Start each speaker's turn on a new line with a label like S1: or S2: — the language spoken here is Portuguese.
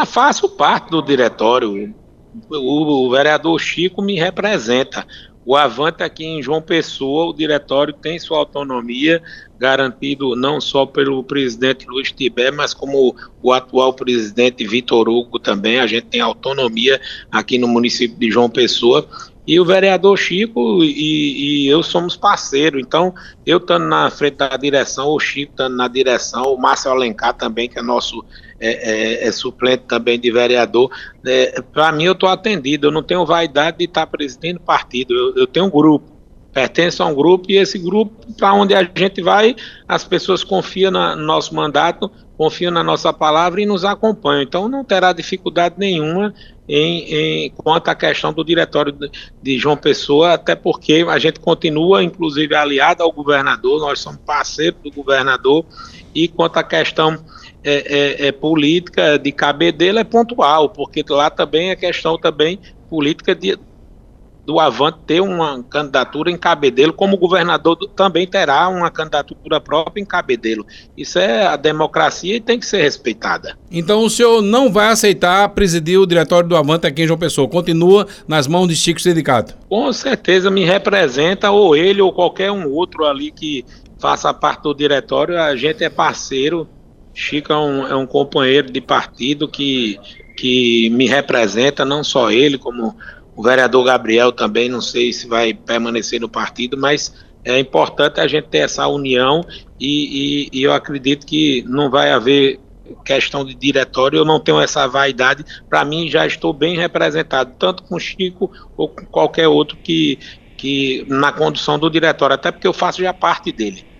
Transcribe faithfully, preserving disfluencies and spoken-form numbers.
S1: Faço parte do diretório. O, o vereador Chico me representa. O Avante aqui em João Pessoa, o diretório tem sua autonomia, garantido não só pelo presidente Luiz Tibé, mas como o atual presidente Vitor Hugo também. A gente tem autonomia aqui no município de João Pessoa. E o vereador Chico e, e eu somos parceiros. Então, eu estando na frente da direção, o Chico estando na direção, o Márcio Alencar também, que é nosso é, é, é suplente também de vereador. É, para mim, eu estou atendido. Eu não tenho vaidade de estar presidindo partido. Eu, eu tenho um grupo, pertenço a um grupo, e esse grupo, para onde a gente vai, as pessoas confiam na, no nosso mandato, confiam na nossa palavra e nos acompanham. Então, não terá dificuldade nenhuma em, em quanto à questão do diretório de, de João Pessoa, até porque a gente continua, inclusive, aliado ao governador, nós somos parceiros do governador, e quanto à questão é, é, é, política de Cabedelo é pontual, porque lá também é questão também política de do Avante ter uma candidatura em Cabedelo, como o governador do, também terá uma candidatura própria em Cabedelo. Isso é a democracia e tem que ser respeitada.
S2: Então o senhor não vai aceitar presidir o diretório do Avante aqui em João Pessoa, continua nas mãos de Chico Sindicato?
S1: Com certeza me representa, ou ele ou qualquer um outro ali que faça parte do diretório. A gente é parceiro. Chico é um, é um companheiro de partido que, que me representa, não só ele, como o vereador Gabriel também. Não sei se vai permanecer no partido, mas é importante a gente ter essa união e, e, e eu acredito que não vai haver questão de diretório. Eu não tenho essa vaidade. Para mim, já estou bem representado, tanto com o Chico ou com qualquer outro que, que na condução do diretório, até porque eu faço já parte dele.